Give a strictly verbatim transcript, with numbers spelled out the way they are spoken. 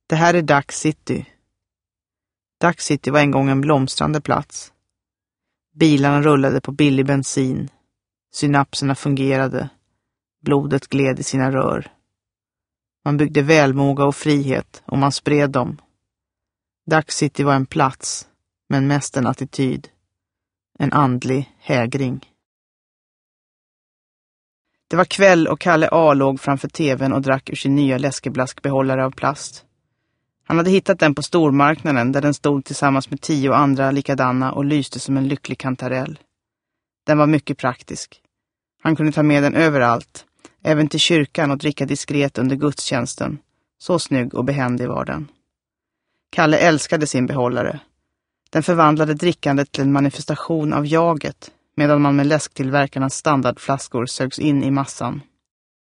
Det här är Duck City. Duck City var en gång en blomstrande plats. Bilarna rullade på billig bensin. Synapserna fungerade. Blodet gled i sina rör. Man byggde välmåga och frihet och man spred dem. Duck City var en plats, men mest en attityd. En andlig hägring. Det var kväll och Kalle A låg framför tvn och drack ur sin nya läskeblaskbehållare av plast. Han hade hittat den på stormarknaden där den stod tillsammans med tio andra likadana och lyste som en lycklig kantarell. Den var mycket praktisk. Han kunde ta med den överallt, även till kyrkan och dricka diskret under gudstjänsten. Så snygg och behändig var den. Kalle älskade sin behållare. Den förvandlade drickandet till en manifestation av jaget, medan man med läsktillverkarnas standardflaskor sögs in i massan.